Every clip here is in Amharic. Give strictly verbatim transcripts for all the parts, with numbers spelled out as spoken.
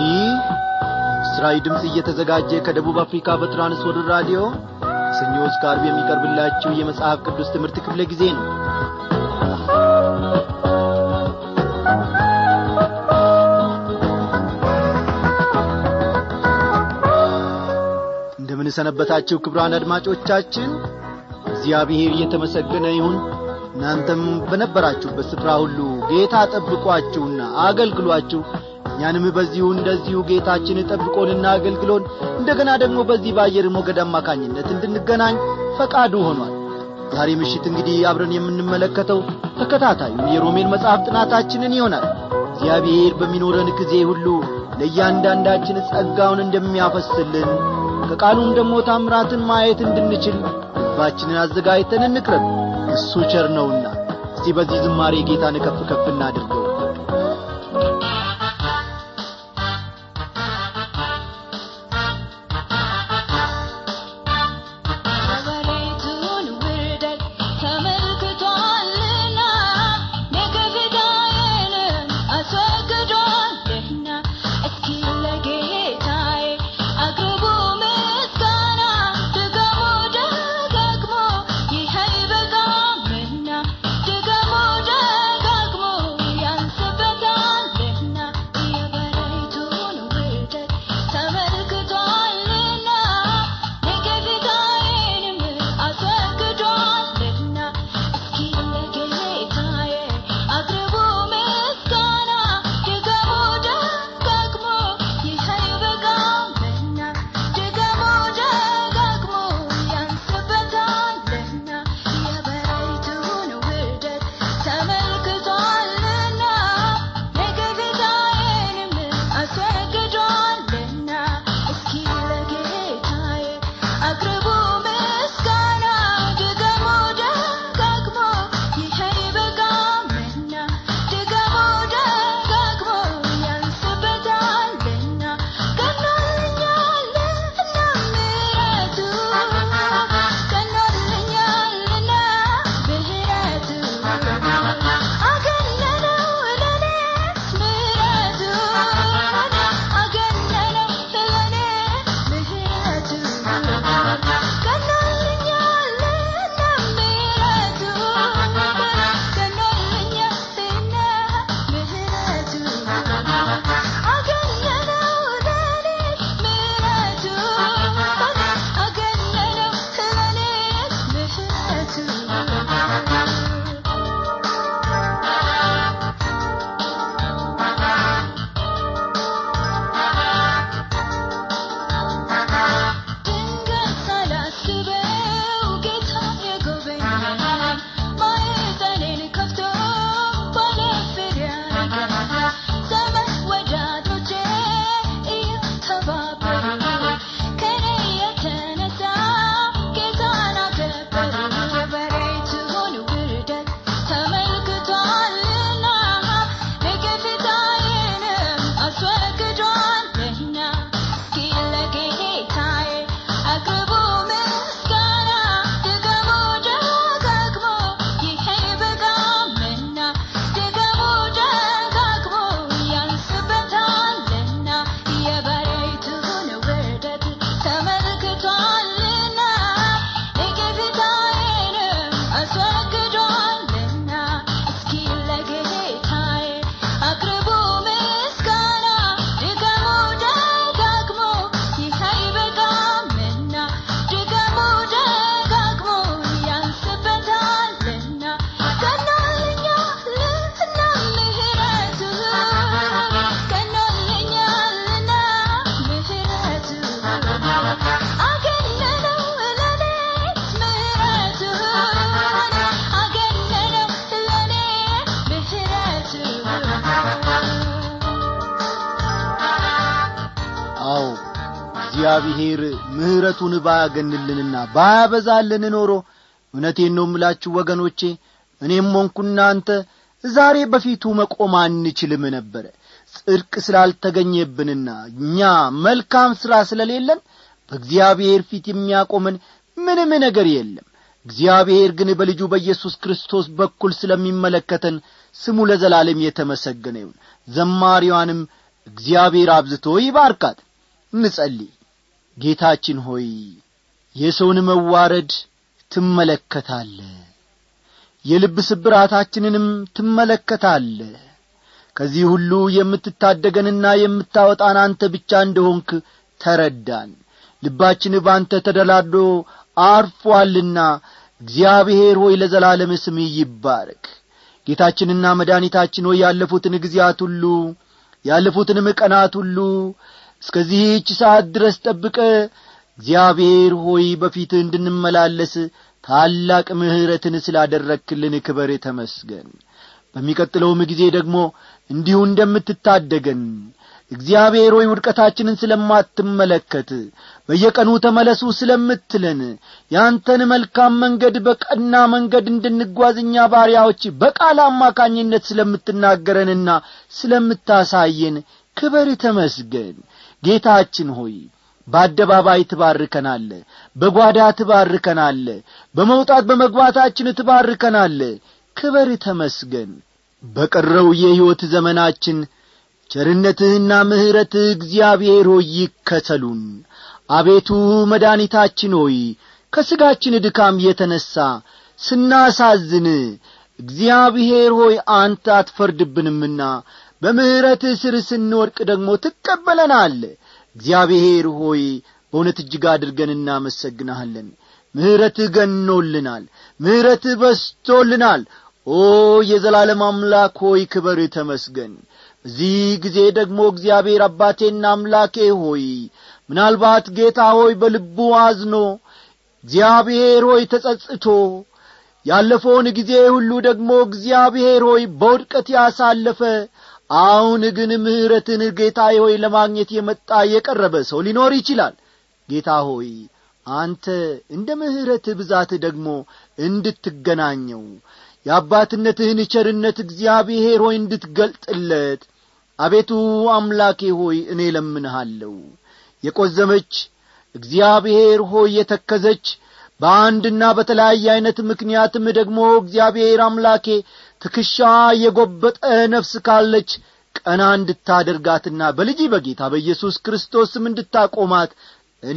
ይህ እስራኤል ድምጽ እየተዘጋጀ ከደቡብ አፍሪካ በትራንስ ወርልድ ራዲዮ ሰኞ እስከ ዓርብ የሚቀርብላችሁ የመጽሐፍ ቅዱስ ትምህርት ክፍለ ጊዜ ነው። እንደምን ሰነበታችሁ ክቡራን አድማጮቻችን? እግዚአብሔር የተመሰገነ ይሁን። እናንተም በነበራችሁበት ስፍራ ሁሉ ጌታ ጠብቋችሁና አገልግሏችሁ እኛንም በዚሁ እንደዚሁ ጌታችን ጠብቆንና አገልግሎን እንደገና ደግሞ በዚህ ባየር ሞገድ አማካኝነት እንድንገናኝ ፈቃዱ ሆኗል። ዛሬ ምሽት እንግዲህ አብረን የምንመለከተው ተከታታዩን የሮሜን መጽሐፍ ጥናታችንን ይሆናል። እግዚአብሔር በሚኖረን ጊዜ ሁሉ ለእያንዳንዳችን ጸጋውን እንደሚያፈስልን ከቃሉም ደግሞ ታምራትን ማየት እንድንችል ልባችንን አዘጋጅተን እንቅረብ። እሱ ቸር ነውና እስቲ በዚህ ዝማሬ ጌታን ከፍ ከፍ እናድርገው። እግዚአብሔር ምህረቱን ባያገንልንና ባያበዛልን ኖሮ እውነቴን ነው የምላችሁ ወገኖቼ እኔም ሆንኩ እናንተ ዛሬ በፊቱ መቆም አንችልም ነበር። ጽድቅ ስላልተገኘብንና እኛ መልካም ሥራ ስለሌለን በእግዚአብሔር ፊት የሚያቆመን ምንም ነገር የለም። እግዚአብሔር ግን በልጁ በኢየሱስ ክርስቶስ በኩል ስለሚመለከተን ስሙ ለዘላለም የተመሰገነ ይሁን። ዘማሪዋንም እግዚአብሔር አብዝቶ ይባርካት። እንጸልይ። ጌታችን ሆይ የሰውን መዋረድ ትመለከታለህ፣ የልብ ስብራታችንንም ትመለከታለህ። ከዚህ ሁሉ የምትታደገንና የምታወጣን አንተ ብቻ እንደሆንክ ተረዳን። ልባችን ባንተ ተደላድሎ አርፏልና እግዚአብሔር ሆይ ለዘላለም ስምህ ይባረክ። ጌታችንና መድኃኒታችን ሆይ ያለፉትን ጊዜያት ሁሉ ያለፉትንም ቀናት ሁሉ እስከዚህች ሰዓት ድረስ ጠብቀ እግዚአብሔር ሆይ በፊትህ እንድንመላለስ ታላቅ ምሕረትን ስላደረክልን ክብር ተመስገን። በሚቀጥለውም ጊዜ ደግሞ እንዲሁ እንደምትታደገን እግዚአብሔር ሆይ ውድቀታችንን ስለማትመለከት በየቀኑ ተመለሱ ስለምትለን ያንተን መልካም መንገድ በቀና መንገድ እንድንጓዝኛ ባሪያዎች በቃል አማካኝነት ስለምትናገረንና ስለምታሳየን ክብር ተመስገን። ጌታችን ሆይ በአደባባይ ትባርከናለህ፣ በጓዳ ትባርከናለህ፣ በመውጣት በመግባታችን ትባርከናለህ። ክብር ተመስገን። በቀረው የሕይወት ዘመናችን ቸርነትህና ምሕረትህ እግዚአብሔር ሆይ ይከተሉን። አቤቱ መድኃኒታችን ሆይ ከሥጋችን ድካም የተነሣ ስናሳዝን እግዚአብሔር ሆይ አንተ አትፈርድብንምና በምሕረትህ ስር ስንወድቅ ደግሞ ትቀበለናለህ። እግዚአብሔር ሆይ በእውነት እጅግ አድርገን እናመሰግንሃለን። ምሕረትህ ገኖልናል፣ ምሕረትህ በስቶልናል። ኦ የዘላለም አምላክ ሆይ ክብር ተመስገን። በዚህ ጊዜ ደግሞ እግዚአብሔር አባቴና አምላኬ ሆይ ምናልባት ጌታ ሆይ በልቡ አዝኖ እግዚአብሔር ሆይ ተጸጽቶ ያለፈውን ጊዜ ሁሉ ደግሞ እግዚአብሔር ሆይ በውድቀት ያሳለፈ አሁን ግን ምሕረትን ጌታ ሆይ ለማግኘት የመጣ የቀረበ ሰው ሊኖር ይችላል። ጌታ ሆይ አንተ እንደ ምሕረትህ ብዛት ደግሞ እንድትገናኘው የአባትነትህን ቸርነት እግዚአብሔር ሆይ እንድትገልጥለት አቤቱ አምላኬ ሆይ እኔ ለምንሃለሁ። የቆዘመች እግዚአብሔር ሆይ የተከዘች በአንድና በተለያየ አይነት ምክንያትም ደግሞ እግዚአብሔር አምላኬ ትክሻ የጎበጠ ነፍስ ካለች ቀና እንድታደርጋትና በልጅ በጌታ በኢየሱስ ክርስቶስም እንድታቆማት እኔ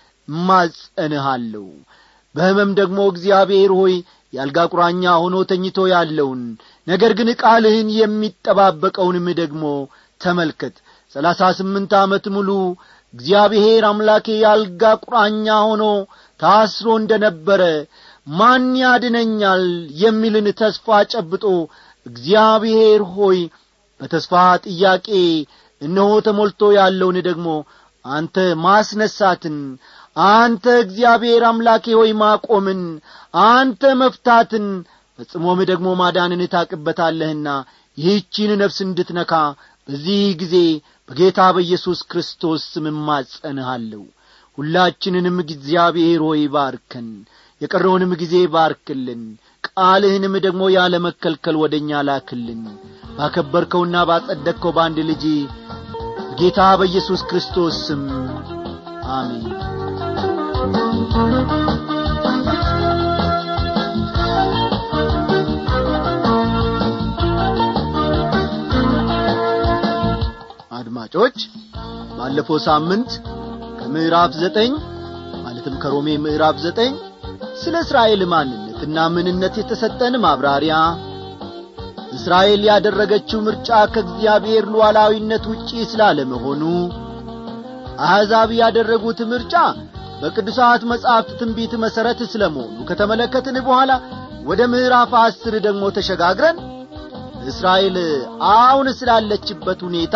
ማጸንሃለሁ። በህመም ደግሞ እግዚአብሔር ሆይ ያልጋ ቁራኛ ሆኖ ተኝቶ ያለውን ነገር ግን ቃልህን የሚጠባበቀውንም ደግሞ ተመልከት። ሰላሳ ስምንት ዓመት ሙሉ እግዚአብሔር አምላኬ ያልጋ ቁራኛ ሆኖ ታስሮ እንደነበረ ማን ያድነኛል የሚልን ተስፋ ጨብጦ እግዚአብሔር ሆይ በተስፋ ጥያቄ እነሆ ተሞልቶ ያለውን ደግሞ አንተ ማስነሳትን አንተ እግዚአብሔር አምላኬ ሆይ ማቆምን አንተ መፍታትን ፈጽሞም ደግሞ ማዳንን ታቅበታለህና ይህችን ነፍስ እንድትነካ በዚህ ጊዜ በጌታ በኢየሱስ ክርስቶስ ስም ማጸንሃለሁ። ሁላችንንም እግዚአብሔር ሆይ ባርከን፣ የቀረውንም ጊዜ ባርክልን፣ ቃልህንም ደግሞ ያለ መከልከል ወደኛ ላክልን። ባከበርከውና ባጸደቅከው በአንድ ልጅ ጌታ በኢየሱስ ክርስቶስ ስም አሜን። አድማጮች ባለፈው ሳምንት ከምዕራፍ ዘጠኝ ማለትም ከሮሜ ምዕራፍ ዘጠኝ ስለ እስራኤል ማንነትና ምንነት የተሰጠን ማብራሪያ፣ እስራኤል ያደረገችው ምርጫ ከእግዚአብሔር ሉዓላዊነት ውጪ ስላለመሆኑ፣ አሕዛብ ያደረጉት ምርጫ በቅዱሳት መጻሕፍት ትንቢት መሰረት ስለመሆኑ ከተመለከትን በኋላ ወደ ምዕራፍ አስር ደግሞ ተሸጋግረን እስራኤል አሁን ስላለችበት ሁኔታ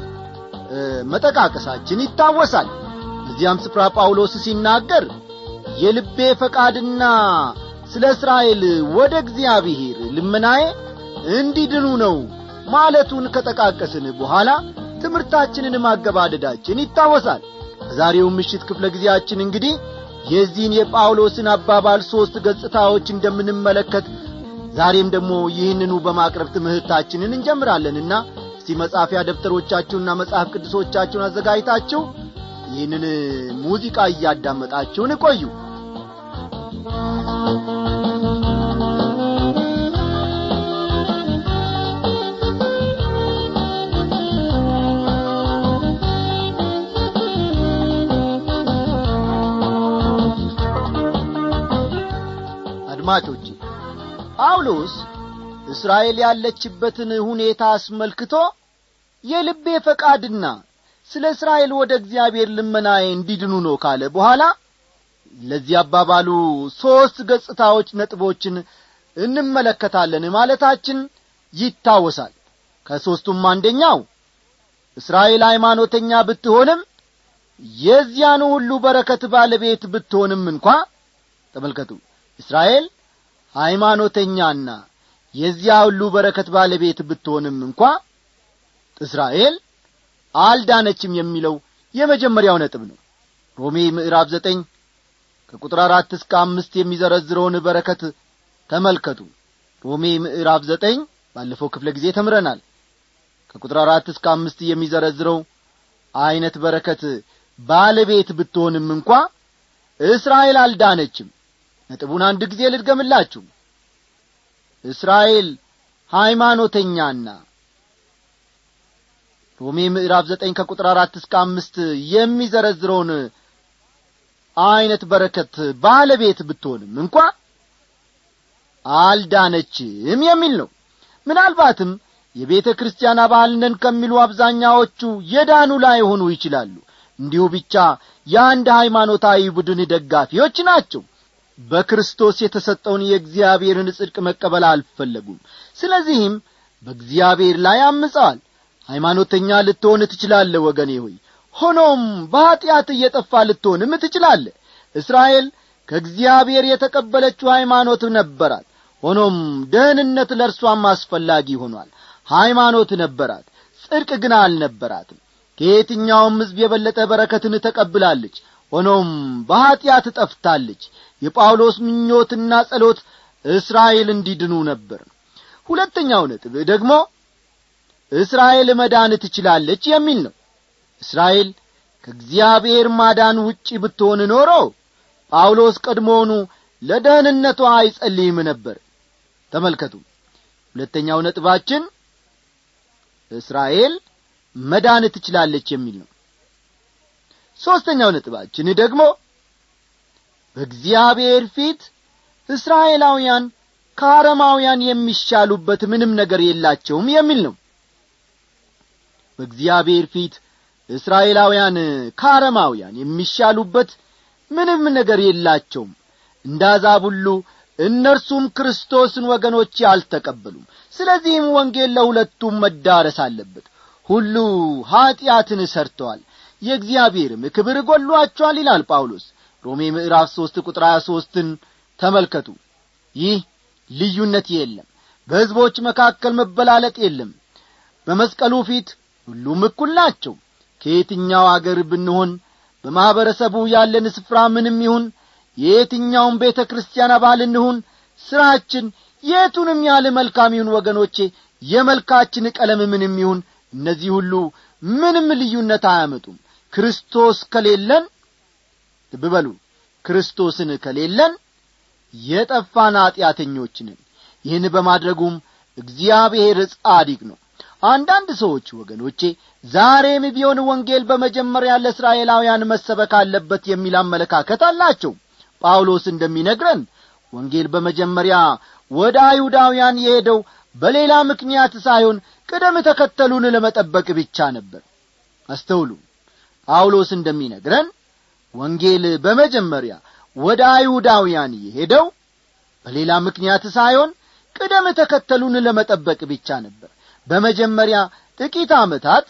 መጠቃቀሳችን ይታወሳል። እዚያም ስፍራ ጳውሎስ ሲናገር የልቤ ፈቃድና ስለ እስራኤል ወደ እግዚአብሔር ልመናዬ እንዲድኑ ነው ማለቱን ከጠቃቀስን በኋላ ትምህርታችንን ማገባደዳችን ይታወሳል። ዛሬው ምሽት ክፍለ ጊዜያችን እንግዲህ የዚህን የጳውሎስን አባባል ሶስት ገጽታዎች እንደምንመለከት ዛሬም ደግሞ ይህንኑ በማቅረብ ትምህርታችንን እንጀምራለንና እስቲ መጻፊያ ደብተሮቻችሁና መጽሐፍ ቅዱሶቻችሁን አዘጋጅታችሁ ይህንን ሙዚቃ እያዳመጣችሁን ቆዩ። አድማጮች ጳውሎስ እስራኤል ያለችበትን ሁኔታ አስመልክቶ የልቤ ፈቃድና ስለ እስራኤል ወደ እግዚአብሔር ልመናዬ እንዲድኑ ነው ካለ በኋላ ለዚህ አባባሉ ሶስት ገጽታዎች ነጥቦችን እንመለከታለን ማለታችን ይታወሳል። ከሶስቱም አንደኛው እስራኤል ሃይማኖተኛ ብትሆንም የዚያኑ ሁሉ በረከት ባለቤት ብትሆንም እንኳን ተመልከቱ እስራኤል ሃይማኖተኛና የዚያ ሁሉ በረከት ባለቤት ብትሆንም እንኳን እስራኤል አልዳነችም የሚለው የመጀመሪያው ነጥብ ነው። ሮሜ ምዕራፍ ዘጠኝ ከቁጥር አራት እስከ አምስት የሚዘረዝረውን በረከት ተመልከቱ። ሮሜ ምዕራፍ ዘጠኝ ባለፈው ክፍለ ጊዜ ተምረናል። ከቁጥር አራት እስከ አምስት የሚዘረዝረው አይነት በረከት ባለቤት ብትሆንም እንኳን እስራኤል አልዳነችም። ነጥቡን አንድ ጊዜ ልድገምላችሁ። እስራኤል ሃይማኖተኛና ሮሜ ምዕራፍ ዘጠኝ ከቁጥር አራት እስከ አምስት የሚዘረዝረውን አይነት በረከት ባለቤት ብትሆንም እንኳን አልዳነችም የሚል ነው። ምናልባትም የቤተ ክርስቲያን አባል ነን ከሚሉ አብዛኛዎቹ የዳኑ ላይ ሆኑ ይችላሉ። እንዲሁ ብቻ የአንድ ሃይማኖታዊ ቡድን ደጋፊዎች ናቸው። በክርስቶስ የተሰጠውን የእግዚአብሔርን ጽድቅ መቀበል አልፈለጉም። ስለዚህም በእግዚአብሔር ላይ አምፀዋል። ሃይማኖተኛ ልትሆን ትችላለህ ወገኔ ሆይ፣ ሆኖም በኃጢአት እየጠፋ ልትሆንም ትችላለህ። እስራኤል ከእግዚአብሔር የተቀበለችው ሃይማኖት ነበራት። ሆኖም ደህንነት ለእርሷም አስፈላጊ ሆኗል። ሃይማኖት ነበራት፣ ጽድቅ ግን አልነበራትም። ከየትኛውም ሕዝብ የበለጠ በረከትን ተቀብላለች። ሆኖም በኃጢአት ጠፍታለች። የጳውሎስ ምኞትና ጸሎት እስራኤል እንዲድኑ ነበር። ሁለተኛው ነጥብ ደግሞ እስራኤል መዳን ትችላለች የሚል ነው። እስራኤል ከእግዚአብሔር ማዳን ውጪ ብትሆን ኖሮ ጳውሎስ ቀድሞውኑ ለደህንነቷ አይጸልይም ነበር። ተመልከቱ፣ ሁለተኛው ነጥባችን እስራኤል መዳን ትችላለች የሚል ነው። ሶስተኛው ነጥባችን ደግሞ በእግዚአብሔር ፊት እስራኤላውያን ከአረማውያን የሚሻሉበት ምንም ነገር የላቸውም የሚል ነው። በእግዚአብሔር ፊት እስራኤላውያን ከአረማውያን የሚሻሉበት ምንም ነገር የላቸውም። እንዳዛብ ሁሉ እነርሱም ክርስቶስን ወገኖች አልተቀበሉም። ስለዚህም ወንጌል ለሁለቱም መዳረስ አለበት። ሁሉ ኃጢአትን ሰርተዋል፣ የእግዚአብሔርም ክብር ጎድሎአቸዋል ይላል ጳውሎስ። ሮሜ ምዕራፍ ሶስት ቁጥር ሃያ ሦስትን ተመልከቱ። ይህ ልዩነት የለም፣ በሕዝቦች መካከል መበላለጥ የለም። በመስቀሉ ፊት ሁሉም እኩል ናቸው። ከየትኛው አገር ብንሆን በማህበረሰቡ ያለን ስፍራ ምንም ይሁን የየትኛውም ቤተ ክርስቲያን አባል እንሁን ስራችን የቱንም ያለ መልካም ይሁን ወገኖቼ የመልካችን ቀለም ምንም ይሁን እነዚህ ሁሉ ምንም ልዩነት አያመጡም። ክርስቶስ ከሌለን ተበበሉ ክርስቶስን ከሌለን የጠፋን ኃጢአተኞች ነን። ይህን በማድረጉም እግዚአብሔር ጻድቅ ነው። አንዳንድ ሰዎች ወገኖቼ ዛሬም ቢሆን ወንጌል በመጀመሪያ ለእስራኤላውያን መሰበክ አለበት የሚል አመለካከት አላቸው። ጳውሎስ እንደሚነግረን ወንጌል በመጀመሪያ ወደ አይሁዳውያን የሄደው በሌላ ምክንያት ሳይሆን ቅደም ተከተሉን ለመጠበቅ ብቻ ነበር። አስተውሉ፣ ጳውሎስ እንደሚነግረን ወንጌል በመጀመሪያ ወደ አይሁዳውያን የሄደው በሌላ ምክንያት ሳይሆን ቅደም ተከተሉን ለመጠበቅ ብቻ ነበር። በመጀመሪያ ጥቂት ዓመታት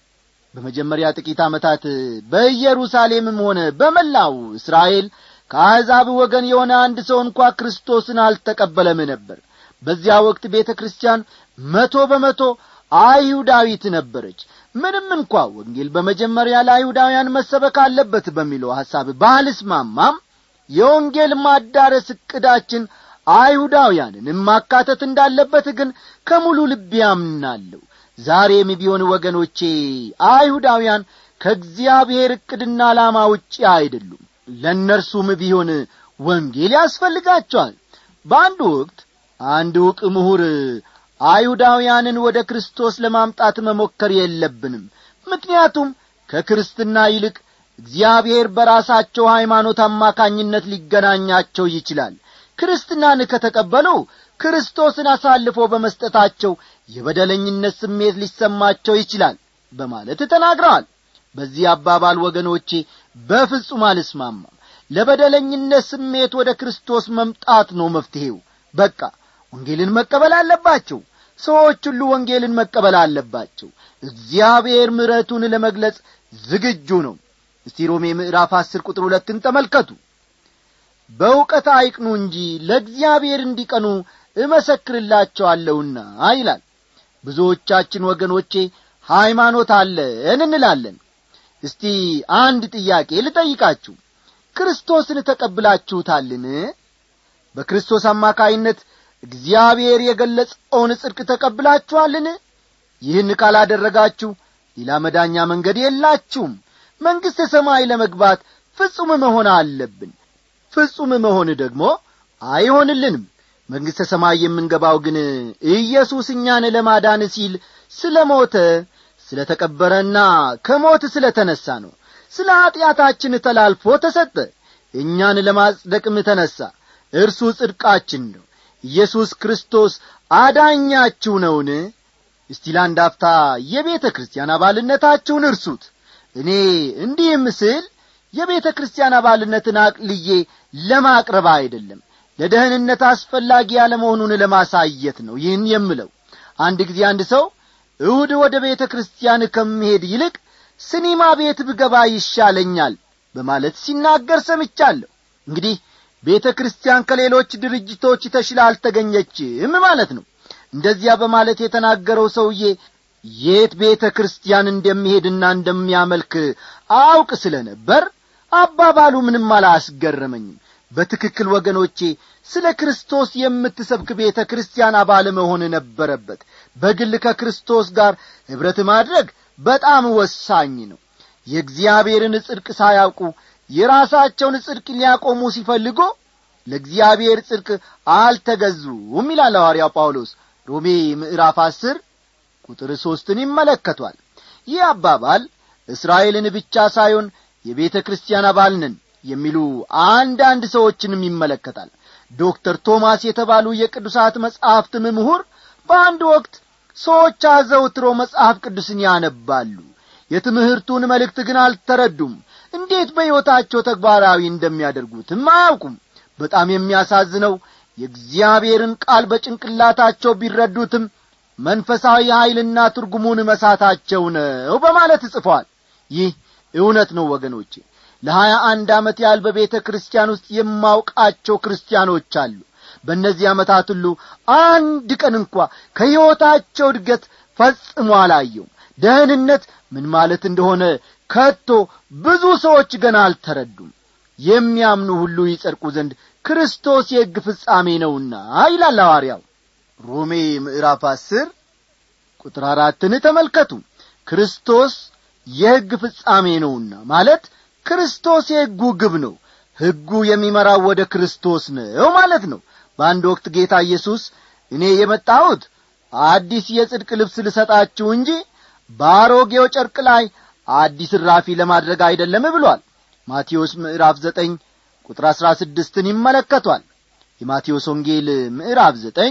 በመጀመሪያ ጥቂት ዓመታት በኢየሩሳሌምም ሆነ በመላው እስራኤል ከአሕዛብ ወገን የሆነ አንድ ሰው እንኳን ክርስቶስን አልተቀበለም ነበር። በዚያ ወቅት ቤተክርስቲያን መቶ በመቶ አይሁዳዊት ነበረች። ምንም እንኳን ወንጌል በመጀመሪያ ለአይሁዳውያን መሰበክ አለበት በሚለው ሐሳብ ባልስማማም የወንጌል ማዳረስ ዕቅዳችን አይሁዳውያንን ማካተት እንዳለበት ግን ከሙሉ ልቤ አምናለሁ። ዛሬም ቢሆን ወገኖቼ አይሁዳውያን ከእግዚአብሔር ዕቅድና ዓላማ ውጪ አይደሉም። ለእነርሱም ቢሆን ወንጌል ያስፈልጋቸዋል። በአንድ ወቅት አንድ ዕውቅ ምሁር አይሁዳውያንን ወደ ክርስቶስ ለማምጣት መሞከር የለብንም፣ ምክንያቱም ከክርስትና ይልቅ እግዚአብሔር በራሳቸው ሃይማኖት አማካኝነት ሊገናኛቸው ይችላል። ክርስትናን ከተቀበሉ ክርስቶስን አሳልፎ በመስጠታቸው የበደለኝነት ስሜት ሊሰማቸው ይችላል በማለት ተናግረዋል። በዚህ አባባል ወገኖቼ በፍጹም አልስማማም። ለበደለኝነት ስሜት ወደ ክርስቶስ መምጣት ነው መፍትሄው። በቃ ወንጌልን መቀበል አለባቸው። ሰዎች ሁሉ ወንጌልን መቀበል አለባቸው። እግዚአብሔር ምሕረቱን ለመግለጽ ዝግጁ ነው። እስቲ ሮሜ ምዕራፍ አስር ቁጥር ሁለትን ተመልከቱ። በእውቀት አይቅኑ እንጂ ለእግዚአብሔር እንዲቀኑ እመሰክርላቸዋለሁና ይላል። ብዙዎቻችን ወገኖቼ ሃይማኖት አለን እንላለን። እስቲ አንድ ጥያቄ ልጠይቃችሁ። ክርስቶስን ተቀብላችሁታልን? በክርስቶስ አማካይነት እግዚአብሔር የገለጸውን ጽድቅ ተቀብላችኋልን? ይህን ካላደረጋችሁ ሌላ መዳኛ መንገድ የላችሁም። መንግሥተ ሰማይ ለመግባት ፍጹም መሆን አለብን። ፍጹም መሆን ደግሞ አይሆንልንም። መንግሥተ ሰማይ የምንገባው ግን ኢየሱስ እኛን ለማዳን ሲል ስለ ሞተ፣ ስለ ተቀበረና ከሞት ስለ ተነሣ ነው። ስለ ኀጢአታችን ተላልፎ ተሰጠ፣ እኛን ለማጽደቅም ተነሣ። እርሱ ጽድቃችን ነው። ኢየሱስ ክርስቶስ አዳኛችሁ ነውን? እስቲ ለአንድ አፍታ የቤተ ክርስቲያን አባልነታችሁን እርሱት። እኔ እንዲህ ምስል የቤተ ክርስቲያን አባልነትን አቅልዬ ለማቅረብ አይደለም፣ ለደህንነት አስፈላጊ ያለመሆኑን ለማሳየት ነው ይህን የምለው። አንድ ጊዜ አንድ ሰው እሁድ ወደ ቤተ ክርስቲያን ከመሄድ ይልቅ ሲኒማ ቤት ብገባ ይሻለኛል በማለት ሲናገር ሰምቻለሁ። እንግዲህ ቤተ ክርስቲያን ከሌሎች ድርጅቶች ተሽላ አልተገኘችም ማለት ነው። እንደዚያ በማለት የተናገረው ሰውዬ የት ቤተ ክርስቲያን እንደሚሄድና እንደሚያመልክ አውቅ ስለነበር አባባሉ ምንም አላስገረመኝም። በትክክል ወገኖቼ ስለ ክርስቶስ የምትሰብክ ቤተ ክርስቲያን አባል መሆን ነበረበት። በግል ከክርስቶስ ጋር ኅብረት ማድረግ በጣም ወሳኝ ነው። የእግዚአብሔርን ጽድቅ ሳያውቁ የራሳቸውን ጽድቅ ሊያቆሙ ሲፈልጉ ለእግዚአብሔር ጽድቅ አልተገዙም ይላል ሐዋርያው ጳውሎስ ሮሜ ምዕራፍ አስር ቁጥር ሦስትን ይመለከቷል። ይህ አባባል እስራኤልን ብቻ ሳይሆን የቤተ ክርስቲያን አባል ነን የሚሉ አንዳንድ ሰዎችንም ይመለከታል። ዶክተር ቶማስ የተባሉ የቅዱሳት መጻሕፍት ምሁር በአንድ ወቅት ሰዎች አዘውትሮ መጽሐፍ ቅዱስን ያነባሉ፣ የትምህርቱን መልእክት ግን አልተረዱም፣ እንዴት በሕይወታቸው ተግባራዊ እንደሚያደርጉትም አያውቁም። በጣም የሚያሳዝነው የእግዚአብሔርን ቃል በጭንቅላታቸው ቢረዱትም መንፈሳዊ ኃይልና ትርጉሙን መሳታቸው ነው በማለት ጽፏል። ይህ እውነት ነው ወገኖቼ። ለሀያ አንድ ዓመት ያህል በቤተ ክርስቲያን ውስጥ የማውቃቸው ክርስቲያኖች አሉ። በእነዚህ ዓመታት ሁሉ አንድ ቀን እንኳ ከሕይወታቸው እድገት ፈጽሞ አላየውም። ደህንነት ምን ማለት እንደሆነ ከቶ ብዙ ሰዎች ገና አልተረዱም። የሚያምኑ ሁሉ ይጸድቁ ዘንድ ክርስቶስ የሕግ ፍጻሜ ነውና ይላል ሐዋርያው። ሮሜ ምዕራፍ አስር ቁጥር አራትን ተመልከቱ። ክርስቶስ የሕግ ፍጻሜ ነውና ማለት ክርስቶስ የሕጉ ግብ ነው። ሕጉ የሚመራው ወደ ክርስቶስ ነው ማለት ነው። በአንድ ወቅት ጌታ ኢየሱስ እኔ የመጣሁት አዲስ የጽድቅ ልብስ ልሰጣችሁ እንጂ በአሮጌው ጨርቅ ላይ አዲስ ራፊ ለማድረግ አይደለም ብሏል። ማቴዎስ ምዕራፍ ዘጠኝ ቁጥር አሥራ ስድስትን ይመለከቷል። የማቴዎስ ወንጌል ምዕራፍ ዘጠኝ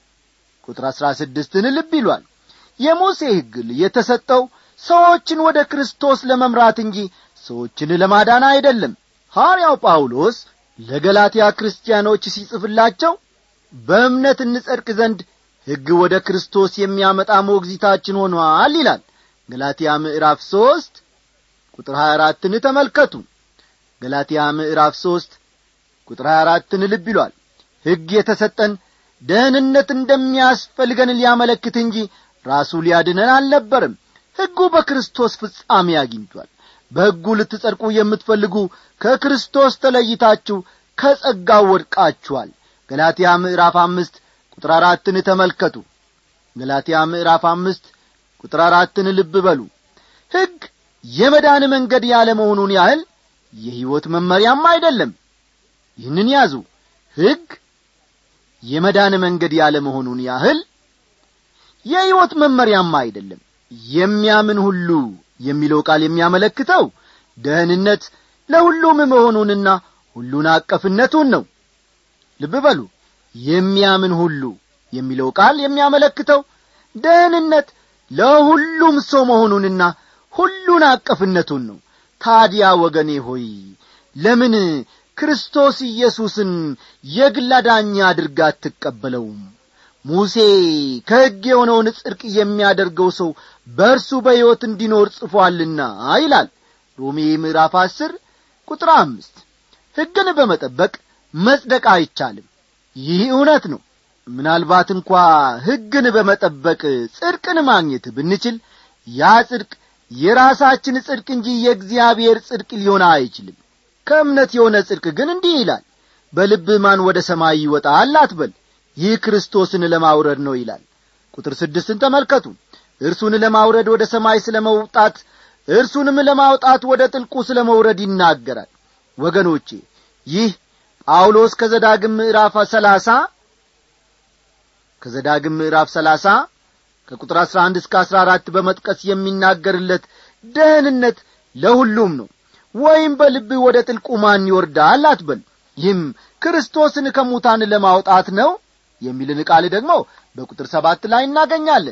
ቁጥር አሥራ ስድስትን ልብ ይሏል። የሙሴ ሕግ የተሰጠው ሰዎችን ወደ ክርስቶስ ለመምራት እንጂ ሰዎችን ለማዳን አይደለም። ሐዋርያው ጳውሎስ ለገላትያ ክርስቲያኖች ሲጽፍላቸው በእምነት እንጸድቅ ዘንድ ሕግ ወደ ክርስቶስ የሚያመጣ ሞግዚታችን ሆኗል ይላል። ገላትያ ምዕራፍ ሦስት ቁጥር ሀያ አራትን ተመልከቱ። ገላትያ ምዕራፍ ሦስት ቁጥር ሀያ አራትን ልብ ይሏል። ሕግ የተሰጠን ደህንነት እንደሚያስፈልገን ሊያመለክት እንጂ ራሱ ሊያድነን አልነበረም። ሕጉ በክርስቶስ ፍጻሜ አግኝቷል። በሕጉ ልትጸድቁ የምትፈልጉ ከክርስቶስ ተለይታችሁ ከጸጋው ወድቃችኋል። ገላትያ ምዕራፍ አምስት ቁጥር አራትን ተመልከቱ። ገላትያ ምዕራፍ አምስት ቁጥር አራትን ልብ በሉ። ሕግ የመዳን መንገድ ያለ መሆኑን ያህል የሕይወት መመሪያም አይደለም። ይህንን ያዙ። ሕግ የመዳን መንገድ ያለ መሆኑን ያህል የሕይወት መመሪያም አይደለም። የሚያምን ሁሉ የሚለው ቃል የሚያመለክተው ደህንነት ለሁሉም መሆኑንና ሁሉን አቀፍነቱን ነው። ልብ በሉ የሚያምን ሁሉ የሚለው ቃል የሚያመለክተው ደህንነት ለሁሉም ሰው መሆኑንና ሁሉን አቀፍነቱን ነው። ታዲያ ወገኔ ሆይ ለምን ክርስቶስ ኢየሱስን የግል አዳኝ አድርጋ አትቀበለውም? ሙሴ ከሕግ የሆነውን ጽድቅ የሚያደርገው ሰው በእርሱ በሕይወት እንዲኖር ጽፏልና ይላል ሮሜ ምዕራፍ አስር ቁጥር አምስት። ሕግን በመጠበቅ መጽደቅ አይቻልም። ይህ እውነት ነው። ምናልባት እንኳ ሕግን በመጠበቅ ጽድቅን ማግኘት ብንችል ያ ጽድቅ የራሳችን ጽድቅ እንጂ የእግዚአብሔር ጽድቅ ሊሆን አይችልም። ከእምነት የሆነ ጽድቅ ግን እንዲህ ይላል፣ በልብህ ማን ወደ ሰማይ ይወጣል አትበል፣ ይህ ክርስቶስን ለማውረድ ነው ይላል። ቁጥር ስድስትን ተመልከቱ። እርሱን ለማውረድ ወደ ሰማይ ስለመውጣት እርሱንም ለማውጣት ወደ ጥልቁ ስለመውረድ ይናገራል። ወገኖቼ ይህ ጳውሎስ ከዘዳግም ምዕራፍ ሰላሳ ከዘዳግም ምዕራፍ ሰላሳ ከቁጥር አስራ አንድ እስከ አስራ አራት በመጥቀስ የሚናገርለት ደህንነት ለሁሉም ነው። ወይም በልብህ ወደ ጥልቁ ማን ይወርዳል አትበል፣ ይህም ክርስቶስን ከሙታን ለማውጣት ነው የሚልን ቃል ደግሞ በቁጥር ሰባት ላይ እናገኛለን።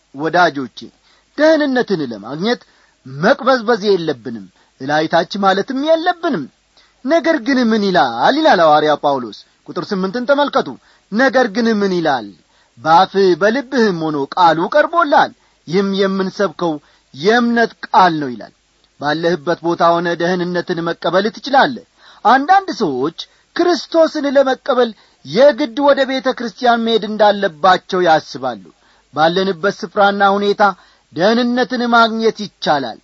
ወዳጆቼ ደህንነትን ለማግኘት መቅበዝበዝ የለብንም፣ እላይታች ማለትም የለብንም። ነገር ግን ምን ይላል ይላል ሐዋርያው ጳውሎስ። ቁጥር ስምንትን ተመልከቱ። ነገር ግን ምን ይላል? በአፍህ በልብህም ሆኖ ቃሉ ቀርቦልሃል፣ ይህም የምንሰብከው የእምነት ቃል ነው ይላል። ባለህበት ቦታ ሆነ ደህንነትን መቀበል ትችላለህ። አንዳንድ ሰዎች ክርስቶስን ለመቀበል የግድ ወደ ቤተ ክርስቲያን መሄድ እንዳለባቸው ያስባሉ። ባለንበት ስፍራና ሁኔታ ደህንነትን ማግኘት ይቻላል።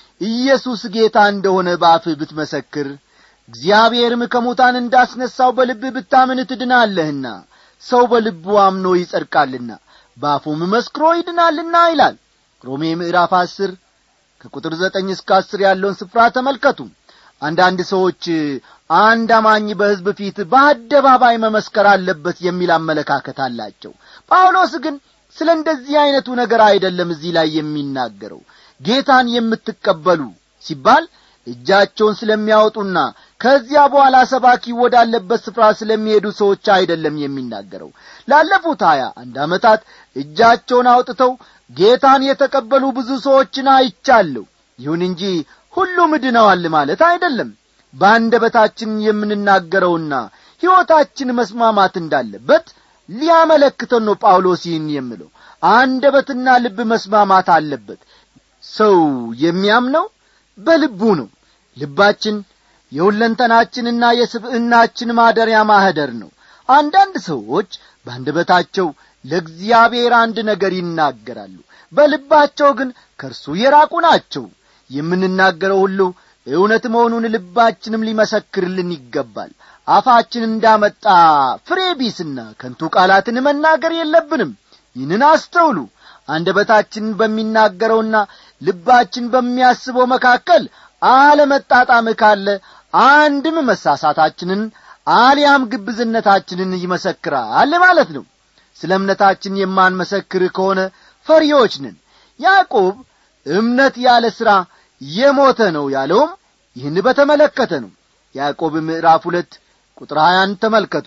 ኢየሱስ ጌታ እንደሆነ በአፍህ ብትመሰክር እግዚአብሔርም ከሙታን እንዳስነሳው በልብህ ብታምን ትድናለህና ሰው በልቡ አምኖ ይጸድቃልና በአፉም መስክሮ ይድናልና ይላል ሮሜ ምዕራፍ አስር ከቁጥር ዘጠኝ እስከ አስር ያለውን ስፍራ ተመልከቱ። አንዳንድ ሰዎች አንድ አማኝ በሕዝብ ፊት በአደባባይ መመስከር አለበት የሚል አመለካከት አላቸው። ጳውሎስ ግን ስለ እንደዚህ አይነቱ ነገር አይደለም እዚህ ላይ የሚናገረው። ጌታን የምትቀበሉ ሲባል እጃቸውን ስለሚያወጡና ከዚያ በኋላ ሰባኪ ወዳለበት ስፍራ ስለሚሄዱ ሰዎች አይደለም የሚናገረው። ላለፉት ሀያ አንድ ዓመታት እጃቸውን አውጥተው ጌታን የተቀበሉ ብዙ ሰዎችን አይቻለሁ። ይሁን እንጂ ሁሉም ድነዋል ማለት አይደለም። በአንደበታችን የምንናገረውና ሕይወታችን መስማማት እንዳለበት ሊያመለክተን ነው ጳውሎስ ይህን የሚለው። አንደበትና ልብ መስማማት አለበት። ሰው የሚያምነው በልቡ ነው። ልባችን የሁለንተናችንና የስብዕናችን ማደሪያ ማህደር ነው። አንዳንድ ሰዎች በአንደበታቸው ለእግዚአብሔር አንድ ነገር ይናገራሉ፣ በልባቸው ግን ከእርሱ የራቁ ናቸው። የምንናገረው ሁሉ እውነት መሆኑን ልባችንም ሊመሰክርልን ይገባል። አፋችን እንዳመጣ ፍሬ ቢስና ከንቱ ቃላትን መናገር የለብንም። ይህንን አስተውሉ። አንደበታችን በሚናገረውና ልባችን በሚያስበው መካከል አለመጣጣም ካለ አንድም መሳሳታችንን አሊያም ግብዝነታችንን ይመሰክራል ማለት ነው። ስለ እምነታችን የማንመሰክር ከሆነ ፈሪዎች ነን። ያዕቆብ እምነት ያለ ሥራ የሞተ ነው ያለውም ይህን በተመለከተ ነው። ያዕቆብ ምዕራፍ ሁለት ቁጥር ሀያን ተመልከቱ።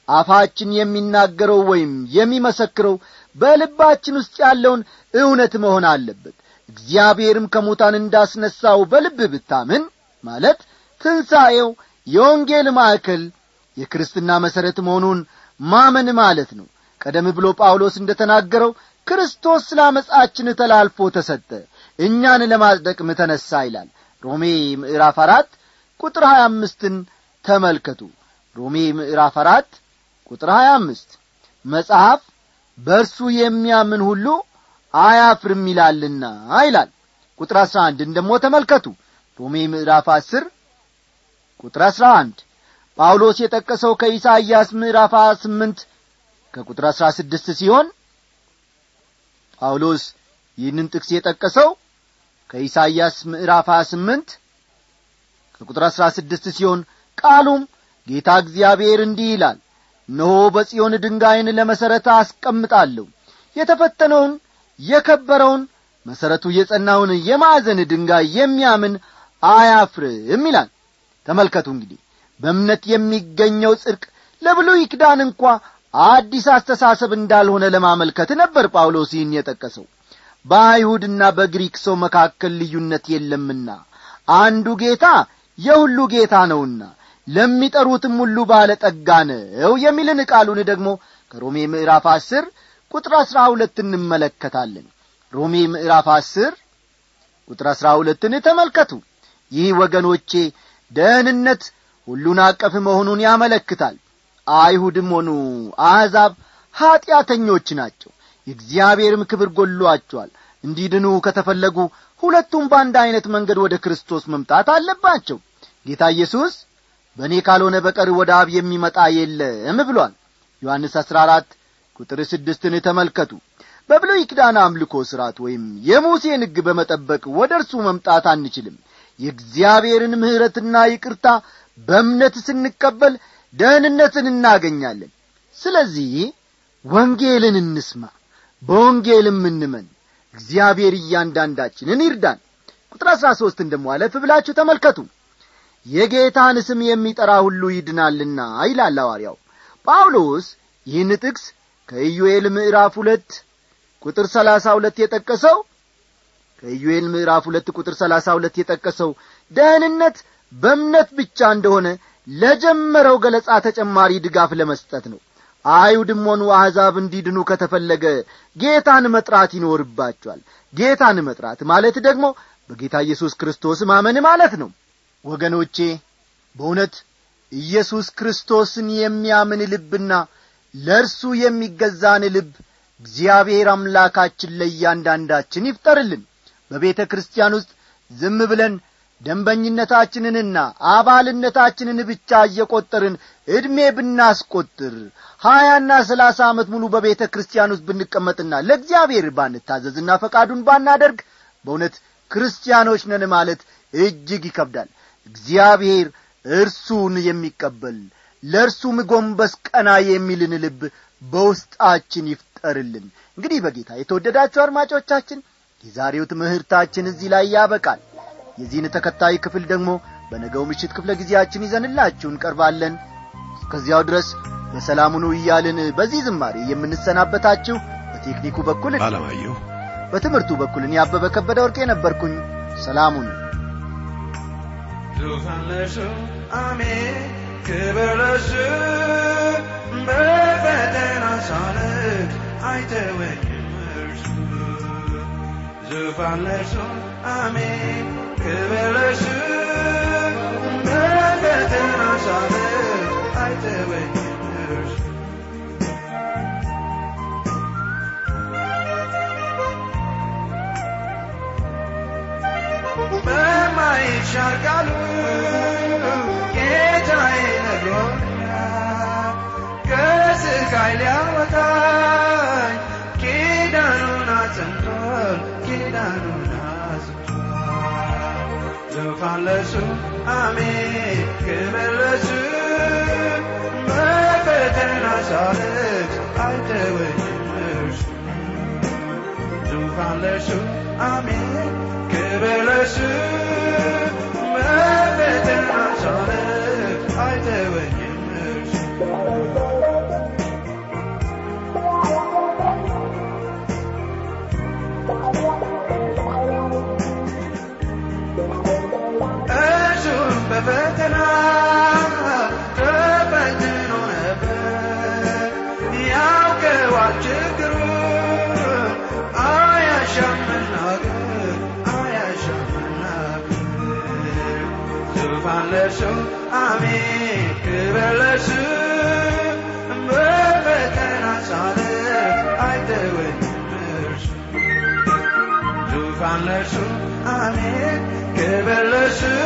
አፋችን የሚናገረው ወይም የሚመሰክረው በልባችን ውስጥ ያለውን እውነት መሆን አለበት። እግዚአብሔርም ከሙታን እንዳስነሳው በልብ ብታምን ማለት ትንሣኤው የወንጌል ማዕከል የክርስትና መሠረት መሆኑን ማመን ማለት ነው። ቀደም ብሎ ጳውሎስ እንደተናገረው ክርስቶስ ስለ ዓመፃችን ተላልፎ ተሰጠ፣ እኛን ለማጽደቅም ተነሣ ይላል። ሮሜ ምዕራፍ አራት ቁጥር ሀያ አምስትን ተመልከቱ። ሮሜ ምዕራፍ አራት ቁጥር ሀያ አምስት መጽሐፍ በእርሱ የሚያምን ሁሉ አያፍርም ይላልና ይላል። ቁጥር አስራ አንድን ደግሞ ተመልከቱ። ሮሜ ምዕራፍ አስር ቁጥር አስራ አንድ ጳውሎስ የጠቀሰው ከኢሳይያስ ምዕራፍ ሀያ ስምንት ከቁጥር አስራ ስድስት ሲሆን ጳውሎስ ይህንን ጥቅስ የጠቀሰው ከኢሳይያስ ምዕራፍ ሀያ ስምንት ከቁጥር አስራ ስድስት ሲሆን ቃሉም ጌታ እግዚአብሔር እንዲህ ይላል፣ እነሆ በጽዮን ድንጋይን ለመሠረት አስቀምጣለሁ፣ የተፈተነውን የከበረውን መሠረቱ የጸናውን የማዕዘን ድንጋይ የሚያምን አያፍርም ይላል። ተመልከቱ እንግዲህ በእምነት የሚገኘው ጽድቅ ለብሉይ ኪዳን እንኳን አዲስ አስተሳሰብ እንዳልሆነ ለማመልከት ነበር ጳውሎስ ይህን የጠቀሰው። በአይሁድና በግሪክ ሰው መካከል ልዩነት የለምና አንዱ ጌታ የሁሉ ጌታ ነውና ለሚጠሩትም ሁሉ ባለ ጠጋ ነው የሚልን ቃሉን ደግሞ ከሮሜ ምዕራፍ አስር ቁጥር አስራ ሁለት እንመለከታለን። ሮሜ ምዕራፍ አስር ቁጥር አስራ ሁለትን ተመልከቱ። ይህ ወገኖቼ ደህንነት ሁሉን አቀፍ መሆኑን ያመለክታል። አይሁድም ሆኑ አሕዛብ ኀጢአተኞች ናቸው፣ የእግዚአብሔርም ክብር ጎድሎአቸዋል። እንዲድኑ ከተፈለጉ ሁለቱም በአንድ አይነት መንገድ ወደ ክርስቶስ መምጣት አለባቸው። ጌታ ኢየሱስ በእኔ ካልሆነ በቀር ወደ አብ የሚመጣ የለም ብሏል። ዮሐንስ አስራ አራት ቁጥር ስድስትን ተመልከቱ። በብሉይ ኪዳን አምልኮ ሥርዓት ወይም የሙሴን ሕግ በመጠበቅ ወደ እርሱ መምጣት አንችልም። የእግዚአብሔርን ምሕረትና ይቅርታ በእምነት ስንቀበል ደህንነትን እናገኛለን። ስለዚህ ወንጌልን እንስማ፣ በወንጌልም እንመን። እግዚአብሔር እያንዳንዳችንን ይርዳን። ቁጥር አስራ ሦስት እንደሞ አለፍ ብላችሁ ተመልከቱ። የጌታን ስም የሚጠራ ሁሉ ይድናልና ይላል ሐዋርያው ጳውሎስ። ይህን ጥቅስ ከኢዮኤል ምዕራፍ ሁለት ቁጥር ሰላሳ ሁለት የጠቀሰው ከኢዮኤል ምዕራፍ ሁለት ቁጥር ሰላሳ ሁለት የጠቀሰው ደህንነት በእምነት ብቻ እንደሆነ ለጀመረው ገለጻ ተጨማሪ ድጋፍ ለመስጠት ነው። አይሁድም ሆኑ አሕዛብ እንዲድኑ ከተፈለገ ጌታን መጥራት ይኖርባቸዋል። ጌታን መጥራት ማለት ደግሞ በጌታ ኢየሱስ ክርስቶስ ማመን ማለት ነው። ወገኖቼ በእውነት ኢየሱስ ክርስቶስን የሚያምን ልብና ለእርሱ የሚገዛን ልብ እግዚአብሔር አምላካችን ለእያንዳንዳችን ይፍጠርልን። በቤተ ክርስቲያን ውስጥ ዝም ብለን ደንበኝነታችንንና አባልነታችንን ብቻ እየቆጠርን ዕድሜ ብናስቆጥር ሀያና ሰላሳ ዓመት ሙሉ በቤተ ክርስቲያን ውስጥ ብንቀመጥና ለእግዚአብሔር ባንታዘዝና ፈቃዱን ባናደርግ በእውነት ክርስቲያኖች ነን ማለት እጅግ ይከብዳል። እግዚአብሔር እርሱን የሚቀበል ለእርሱም ጎንበስ ቀና የሚልን ልብ በውስጣችን ይፍጠርልን። እንግዲህ በጌታ የተወደዳችሁ አድማጮቻችን የዛሬው ትምህርታችን እዚህ ላይ ያበቃል። የዚህን ተከታይ ክፍል ደግሞ በነገው ምሽት ክፍለ ጊዜያችን ይዘንላችሁ እንቀርባለን። እስከዚያው ድረስ በሰላም ሁኑ እያልን በዚህ ዝማሬ የምንሰናበታችሁ በቴክኒኩ በኩል አለማየሁ፣ በትምህርቱ በኩል እኔ አበበ ከበደ ወርቄ ነበርኩኝ። ሰላም ሁኑ። ዙፋን ለእርሱ አሜን፣ ክብር ለእርሱ በፈተና ሳልፍ አይተወኝም እርሱ። ዙፋን ለእርሱ አሜን፣ ክብር ለእርሱ በፈተና ሳልፍ አይተወኝም እርሱ። በማይሻር ቃሉ ጌታዬ ነግሮኛል፣ ከስቃይ ሊያወጣኝ ኪዳኑን አጽንቷል፣ ኪዳኑን አጽንቷል። ዙፋን ለእርሱ አሜን፣ ክብር ለእርሱ በፈተና ሳልፍ አይተወኝም እርሱ። ዙፋን ለእርሱ አሜን፣ ክብር ለእርሱ በፈተና ሳልፍ አይተወኝም እርሱ። እርሱም በፈተና ተፈትኖ ነበር፣ ያውቀዋል ችግሩን አያሻም መናገር አያሻም መናገር። ዙፋን ለእርሱ አሜን፣ ክብር ለእርሱ በፈተና ሳልፍ አይተወኝም እርሱ። ዙፋን ለእርሱ አሜን፣ ክብር ለእርሱ